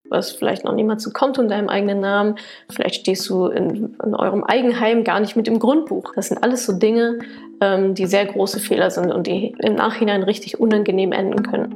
Du hast vielleicht noch niemals ein Konto in deinem eigenen Namen. Vielleicht stehst du in eurem Eigenheim gar nicht mit im Grundbuch. Das sind alles so Dinge, die sehr große Fehler sind und die im Nachhinein richtig unangenehm enden können.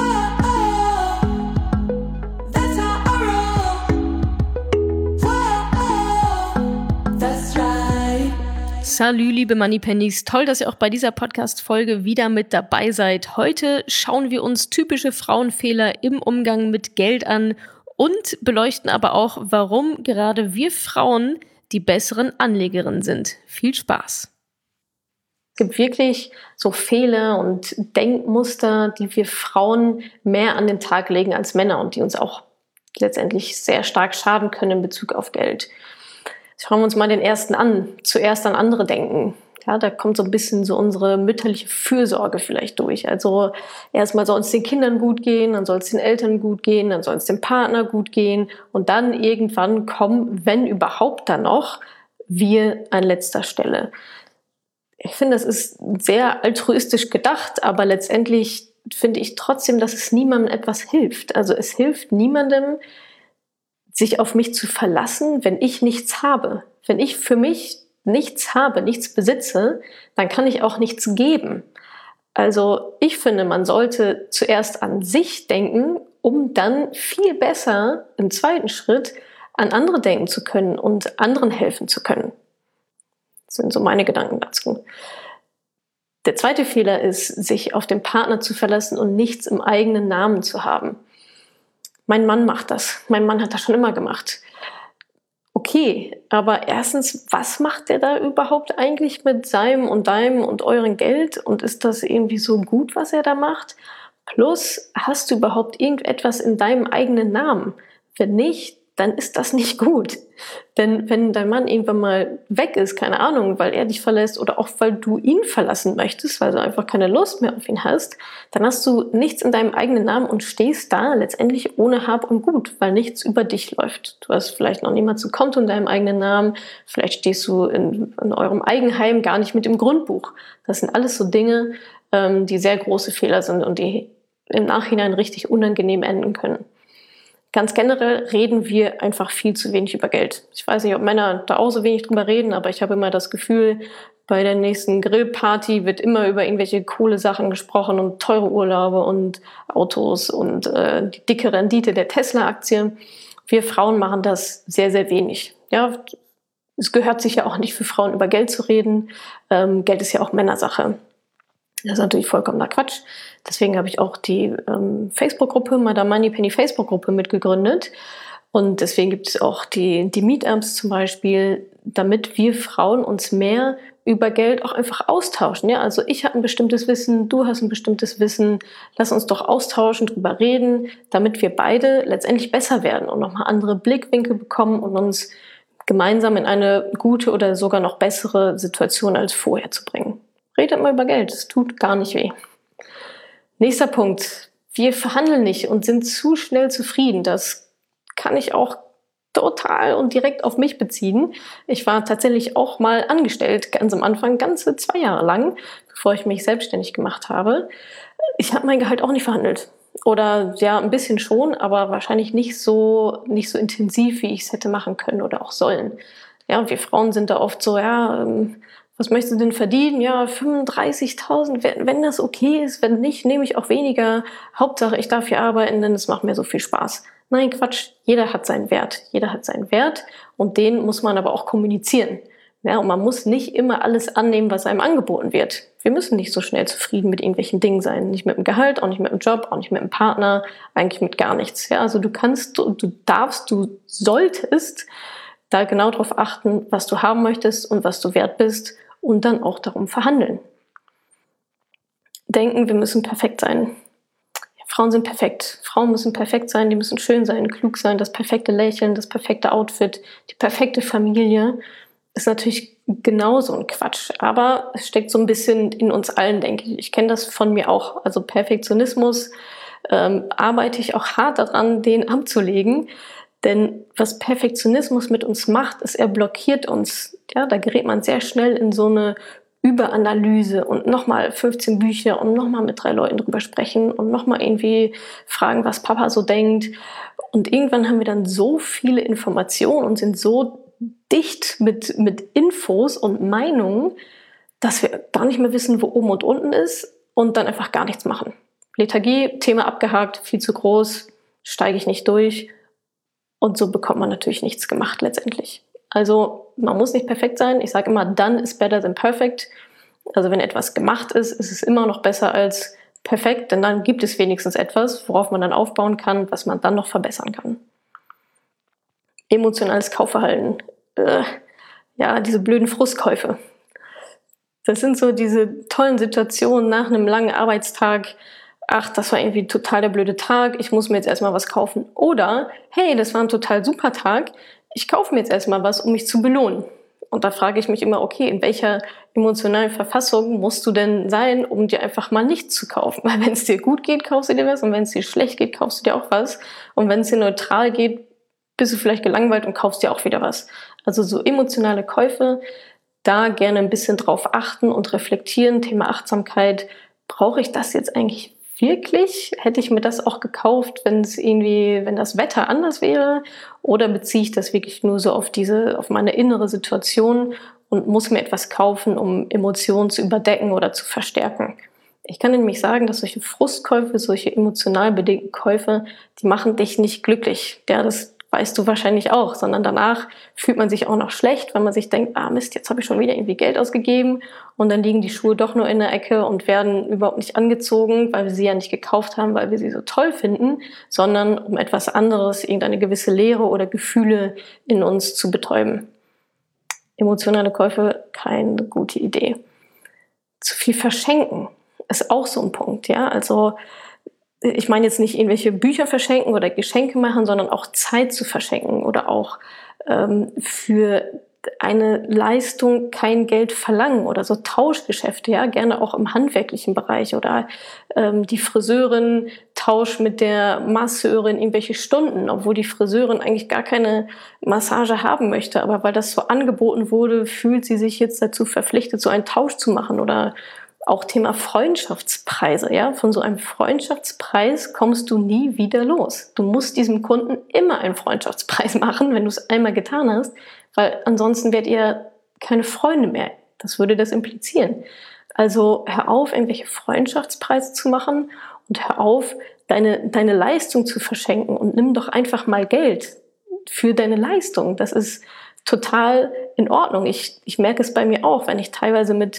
Salü, liebe Moneypennies. Toll, dass ihr auch bei dieser Podcast-Folge wieder mit dabei seid. Heute schauen wir uns typische Frauenfehler im Umgang mit Geld an und beleuchten aber auch, warum gerade wir Frauen die besseren Anlegerinnen sind. Viel Spaß! Es gibt wirklich so Fehler und Denkmuster, die wir Frauen mehr an den Tag legen als Männer und die uns auch letztendlich sehr stark schaden können in Bezug auf Geld. Schauen wir uns mal den ersten an. Zuerst an andere denken. Ja, da kommt so ein bisschen so unsere mütterliche Fürsorge vielleicht durch. Also erstmal soll es den Kindern gut gehen, dann soll es den Eltern gut gehen, dann soll es dem Partner gut gehen und dann irgendwann kommen, wenn überhaupt dann noch, wir an letzter Stelle. Ich finde, das ist sehr altruistisch gedacht, aber letztendlich finde ich trotzdem, dass es niemandem etwas hilft. Also es hilft niemandem, sich auf mich zu verlassen, wenn ich nichts habe. Wenn ich für mich nichts habe, nichts besitze, dann kann ich auch nichts geben. Also ich finde, man sollte zuerst an sich denken, um dann viel besser im zweiten Schritt an andere denken zu können und anderen helfen zu können. Das sind so meine Gedanken dazu. Der zweite Fehler ist, sich auf den Partner zu verlassen und nichts im eigenen Namen zu haben. Mein Mann macht das. Mein Mann hat das schon immer gemacht. Okay, aber erstens, was macht der da überhaupt eigentlich mit seinem und deinem und eurem Geld? Und ist das irgendwie so gut, was er da macht? Plus, hast du überhaupt irgendetwas in deinem eigenen Namen? Wenn nicht, dann ist das nicht gut. Denn wenn dein Mann irgendwann mal weg ist, keine Ahnung, weil er dich verlässt oder auch weil du ihn verlassen möchtest, weil du einfach keine Lust mehr auf ihn hast, dann hast du nichts in deinem eigenen Namen und stehst da letztendlich ohne Hab und Gut, weil nichts über dich läuft. Du hast vielleicht noch niemals ein Konto in deinem eigenen Namen, vielleicht stehst du in eurem Eigenheim gar nicht mit im Grundbuch. Das sind alles so Dinge, die sehr große Fehler sind und die im Nachhinein richtig unangenehm enden können. Ganz generell reden wir einfach viel zu wenig über Geld. Ich weiß nicht, ob Männer da auch so wenig drüber reden, aber ich habe immer das Gefühl, bei der nächsten Grillparty wird immer über irgendwelche coole Sachen gesprochen und teure Urlaube und Autos und die dicke Rendite der Tesla-Aktie. Wir Frauen machen das sehr, sehr wenig. Ja, es gehört sich ja auch nicht für Frauen über Geld zu reden. Geld ist ja auch Männersache. Das ist natürlich vollkommener Quatsch. Deswegen habe ich auch die Facebook-Gruppe, Madame Moneypenny Facebook-Gruppe mitgegründet. Und deswegen gibt es auch die Meetups zum Beispiel, damit wir Frauen uns mehr über Geld auch einfach austauschen. Ja? Also ich habe ein bestimmtes Wissen, du hast ein bestimmtes Wissen. Lass uns doch austauschen, drüber reden, damit wir beide letztendlich besser werden und nochmal andere Blickwinkel bekommen und uns gemeinsam in eine gute oder sogar noch bessere Situation als vorher zu bringen. Redet mal über Geld, es tut gar nicht weh. Nächster Punkt. Wir verhandeln nicht und sind zu schnell zufrieden. Das kann ich auch total und direkt auf mich beziehen. Ich war tatsächlich auch mal angestellt, ganz am Anfang, ganze 2 Jahre lang, bevor ich mich selbstständig gemacht habe. Ich habe mein Gehalt auch nicht verhandelt. Oder ja, ein bisschen schon, aber wahrscheinlich nicht so intensiv, wie ich es hätte machen können oder auch sollen. Ja, und wir Frauen sind da oft so, ja, was möchtest du denn verdienen? Ja, 35.000, wenn das okay ist. Wenn nicht, nehme ich auch weniger. Hauptsache, ich darf hier arbeiten, denn es macht mir so viel Spaß. Nein, Quatsch. Jeder hat seinen Wert. Jeder hat seinen Wert und den muss man aber auch kommunizieren. Ja, und man muss nicht immer alles annehmen, was einem angeboten wird. Wir müssen nicht so schnell zufrieden mit irgendwelchen Dingen sein. Nicht mit dem Gehalt, auch nicht mit dem Job, auch nicht mit dem Partner, eigentlich mit gar nichts. Ja, also du darfst, du solltest da genau darauf achten, was du haben möchtest und was du wert bist. Und dann auch darum verhandeln. Denken, wir müssen perfekt sein. Ja, Frauen sind perfekt. Frauen müssen perfekt sein, die müssen schön sein, klug sein, das perfekte Lächeln, das perfekte Outfit, die perfekte Familie. Ist natürlich genauso ein Quatsch. Aber es steckt so ein bisschen in uns allen, denke ich. Ich kenne das von mir auch. Also Perfektionismus arbeite ich auch hart daran, den abzulegen. Denn was Perfektionismus mit uns macht, ist, er blockiert uns. Ja, da gerät man sehr schnell in so eine Überanalyse und nochmal 15 Bücher und nochmal mit 3 Leuten drüber sprechen und nochmal irgendwie fragen, was Papa so denkt. Und irgendwann haben wir dann so viele Informationen und sind so dicht mit Infos und Meinungen, dass wir gar nicht mehr wissen, wo oben und unten ist und dann einfach gar nichts machen. Lethargie, Thema abgehakt, viel zu groß, steige ich nicht durch. Und so bekommt man natürlich nichts gemacht letztendlich. Also man muss nicht perfekt sein. Ich sage immer, done is better than perfect. Also wenn etwas gemacht ist, ist es immer noch besser als perfekt, denn dann gibt es wenigstens etwas, worauf man dann aufbauen kann, was man dann noch verbessern kann. Emotionales Kaufverhalten. Ja, diese blöden Frustkäufe. Das sind so diese tollen Situationen nach einem langen Arbeitstag. Ach, das war irgendwie total der blöde Tag, ich muss mir jetzt erstmal was kaufen. Oder, hey, das war ein total super Tag, ich kaufe mir jetzt erstmal was, um mich zu belohnen. Und da frage ich mich immer, okay, in welcher emotionalen Verfassung musst du denn sein, um dir einfach mal nichts zu kaufen? Weil wenn es dir gut geht, kaufst du dir was, und wenn es dir schlecht geht, kaufst du dir auch was. Und wenn es dir neutral geht, bist du vielleicht gelangweilt und kaufst dir auch wieder was. Also so emotionale Käufe, da gerne ein bisschen drauf achten und reflektieren. Thema Achtsamkeit, brauche ich das jetzt eigentlich wirklich? Hätte ich mir das auch gekauft, wenn das Wetter anders wäre? Oder beziehe ich das wirklich nur so auf meine innere Situation und muss mir etwas kaufen, um Emotionen zu überdecken oder zu verstärken? Ich kann nämlich sagen, dass solche Frustkäufe, solche emotional bedingten Käufe, die machen dich nicht glücklich. Ja, das weißt du wahrscheinlich auch, sondern danach fühlt man sich auch noch schlecht, weil man sich denkt, Mist, jetzt habe ich schon wieder irgendwie Geld ausgegeben und dann liegen die Schuhe doch nur in der Ecke und werden überhaupt nicht angezogen, weil wir sie ja nicht gekauft haben, weil wir sie so toll finden, sondern um etwas anderes, irgendeine gewisse Leere oder Gefühle in uns zu betäuben. Emotionale Käufe, keine gute Idee. Zu viel verschenken ist auch so ein Punkt, ja, also ich meine jetzt nicht irgendwelche Bücher verschenken oder Geschenke machen, sondern auch Zeit zu verschenken oder auch für eine Leistung kein Geld verlangen oder so Tauschgeschäfte, ja, gerne auch im handwerklichen Bereich oder die Friseurin tauscht mit der Masseurin irgendwelche Stunden, obwohl die Friseurin eigentlich gar keine Massage haben möchte, aber weil das so angeboten wurde, fühlt sie sich jetzt dazu verpflichtet, so einen Tausch zu machen. Oder auch Thema Freundschaftspreise, ja. Von so einem Freundschaftspreis kommst du nie wieder los. Du musst diesem Kunden immer einen Freundschaftspreis machen, wenn du es einmal getan hast, weil ansonsten werdet ihr keine Freunde mehr. Das würde das implizieren. Also hör auf, irgendwelche Freundschaftspreise zu machen und hör auf, deine Leistung zu verschenken und nimm doch einfach mal Geld für deine Leistung. Das ist total in Ordnung. Ich merke es bei mir auch, wenn ich teilweise mit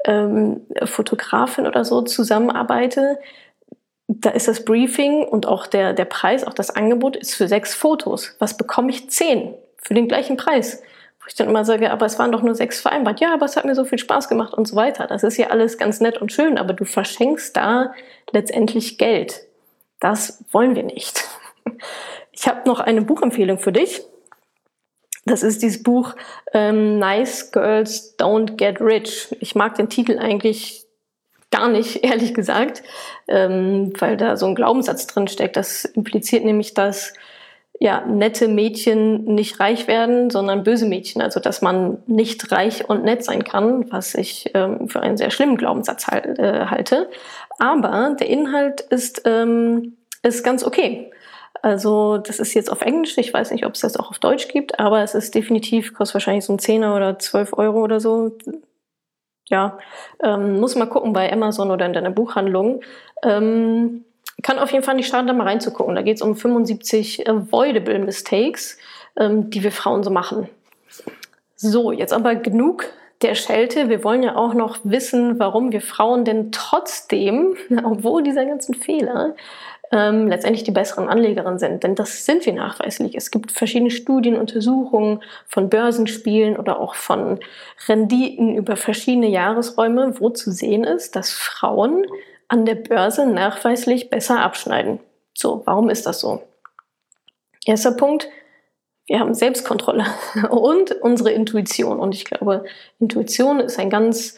Fotografin oder so zusammenarbeite, da ist das Briefing und auch der Preis, auch das Angebot ist für 6 Fotos. Was bekomme ich? 10 für den gleichen Preis. Wo ich dann immer sage, aber es waren doch nur 6 vereinbart. Ja, aber es hat mir so viel Spaß gemacht und so weiter. Das ist ja alles ganz nett und schön, aber du verschenkst da letztendlich Geld. Das wollen wir nicht. Ich habe noch eine Buchempfehlung für dich. Das ist dieses Buch Nice Girls Don't Get Rich. Ich mag den Titel eigentlich gar nicht, ehrlich gesagt, weil da so ein Glaubenssatz drin steckt. Das impliziert nämlich, dass ja, nette Mädchen nicht reich werden, sondern böse Mädchen. Also dass man nicht reich und nett sein kann, was ich für einen sehr schlimmen Glaubenssatz halte. Aber der Inhalt ist ganz okay. Also das ist jetzt auf Englisch, ich weiß nicht, ob es das auch auf Deutsch gibt, aber es ist definitiv, kostet wahrscheinlich so ein 10er oder 12 Euro oder so. Ja, muss mal gucken bei Amazon oder in deiner Buchhandlung. Kann auf jeden Fall nicht schaden, da mal reinzugucken. Da geht es um 75 avoidable mistakes, die wir Frauen so machen. So, jetzt aber genug der Schelte. Wir wollen ja auch noch wissen, warum wir Frauen denn trotzdem, obwohl dieser ganzen Fehler, letztendlich die besseren Anlegerinnen sind. Denn das sind wir nachweislich. Es gibt verschiedene Studien, Untersuchungen von Börsenspielen oder auch von Renditen über verschiedene Jahresräume, wo zu sehen ist, dass Frauen an der Börse nachweislich besser abschneiden. So, warum ist das so? Erster Punkt, wir haben Selbstkontrolle und unsere Intuition. Und ich glaube, Intuition ist ein ganz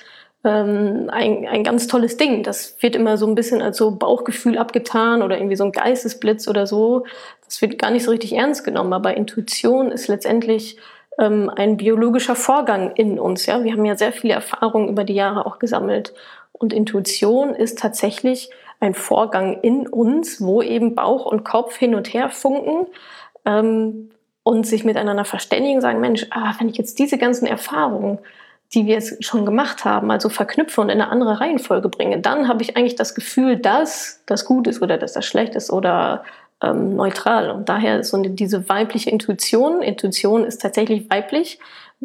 tolles Ding. Das wird immer so ein bisschen als so Bauchgefühl abgetan oder irgendwie so ein Geistesblitz oder so. Das wird gar nicht so richtig ernst genommen. Aber Intuition ist letztendlich ein biologischer Vorgang in uns. Ja? Wir haben ja sehr viele Erfahrungen über die Jahre auch gesammelt. Und Intuition ist tatsächlich ein Vorgang in uns, wo eben Bauch und Kopf hin und her funken und sich miteinander verständigen, sagen, Mensch, wenn ich jetzt diese ganzen Erfahrungen, die wir jetzt schon gemacht haben, also verknüpfe und in eine andere Reihenfolge bringe, dann habe ich eigentlich das Gefühl, dass das gut ist oder dass das schlecht ist oder neutral. Und daher ist so diese weibliche Intuition. Intuition ist tatsächlich weiblich.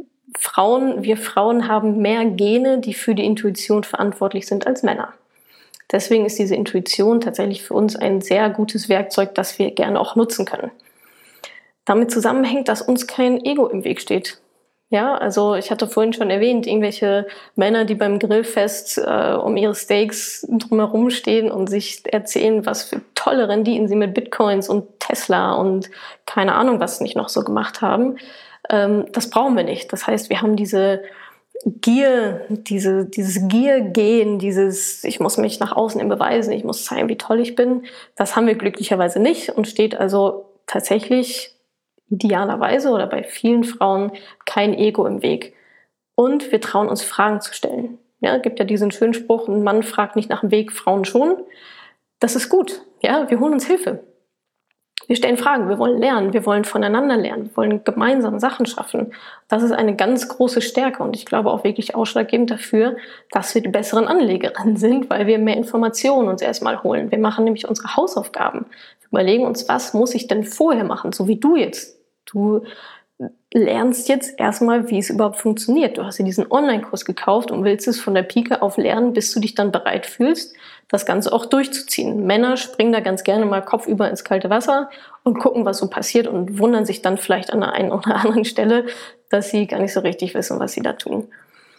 Wir Frauen haben mehr Gene, die für die Intuition verantwortlich sind als Männer. Deswegen ist diese Intuition tatsächlich für uns ein sehr gutes Werkzeug, das wir gerne auch nutzen können. Damit zusammenhängt, dass uns kein Ego im Weg steht. Ja, also ich hatte vorhin schon erwähnt, irgendwelche Männer, die beim Grillfest um ihre Steaks drumherum stehen und sich erzählen, was für tolle Renditen sie mit Bitcoins und Tesla und keine Ahnung, was nicht noch so gemacht haben. Das brauchen wir nicht. Das heißt, wir haben diese Gier, dieses Gier-Gen, ich muss mich nach außen hin beweisen, ich muss zeigen, wie toll ich bin. Das haben wir glücklicherweise nicht und steht also tatsächlich idealerweise oder bei vielen Frauen kein Ego im Weg. Und wir trauen uns Fragen zu stellen. Ja, es gibt ja diesen schönen Spruch, ein Mann fragt nicht nach dem Weg, Frauen schon. Das ist gut. Ja, wir holen uns Hilfe. Wir stellen Fragen, wir wollen lernen, wir wollen voneinander lernen, wir wollen gemeinsam Sachen schaffen. Das ist eine ganz große Stärke und ich glaube auch wirklich ausschlaggebend dafür, dass wir die besseren Anlegerinnen sind, weil wir mehr Informationen uns erstmal holen. Wir machen nämlich unsere Hausaufgaben. Wir überlegen uns, was muss ich denn vorher machen, so wie du jetzt. Du lernst jetzt erstmal, wie es überhaupt funktioniert. Du hast dir diesen Online-Kurs gekauft und willst es von der Pike auf lernen, bis du dich dann bereit fühlst, das Ganze auch durchzuziehen. Männer springen da ganz gerne mal kopfüber ins kalte Wasser und gucken, was so passiert und wundern sich dann vielleicht an der einen oder anderen Stelle, dass sie gar nicht so richtig wissen, was sie da tun.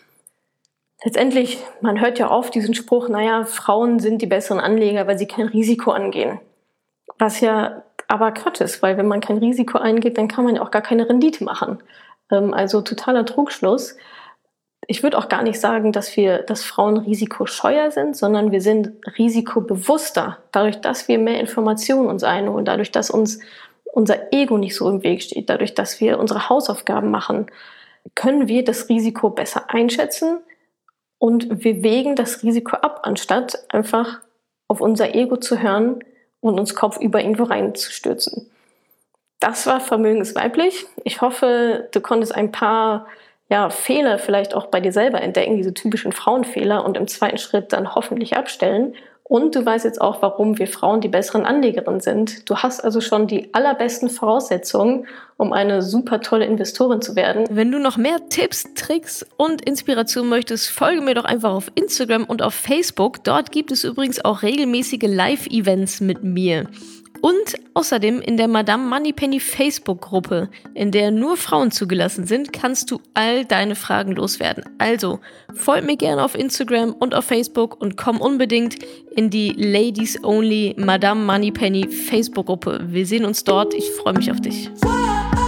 Letztendlich, man hört ja oft diesen Spruch, Frauen sind die besseren Anleger, weil sie kein Risiko angehen. Was ja aber Quatsch ist, weil wenn man kein Risiko eingeht, dann kann man ja auch gar keine Rendite machen. Also totaler Trugschluss. Ich würde auch gar nicht sagen, dass Frauen risikoscheuer sind, sondern wir sind risikobewusster. Dadurch, dass wir mehr Informationen uns einholen, dadurch, dass uns unser Ego nicht so im Weg steht, dadurch, dass wir unsere Hausaufgaben machen, können wir das Risiko besser einschätzen und wir wägen das Risiko ab, anstatt einfach auf unser Ego zu hören und uns kopfüber irgendwo reinzustürzen. Das war vermögensweiblich. Ich hoffe, du konntest ein paar Fehler vielleicht auch bei dir selber entdecken, diese typischen Frauenfehler und im zweiten Schritt dann hoffentlich abstellen. Und du weißt jetzt auch, warum wir Frauen die besseren Anlegerinnen sind. Du hast also schon die allerbesten Voraussetzungen, um eine super tolle Investorin zu werden. Wenn du noch mehr Tipps, Tricks und Inspiration möchtest, folge mir doch einfach auf Instagram und auf Facebook. Dort gibt es übrigens auch regelmäßige Live-Events mit mir. Und außerdem in der Madame Moneypenny Facebook-Gruppe, in der nur Frauen zugelassen sind, kannst du all deine Fragen loswerden. Also folg mir gerne auf Instagram und auf Facebook und komm unbedingt in die Ladies Only Madame Moneypenny Facebook-Gruppe. Wir sehen uns dort. Ich freue mich auf dich.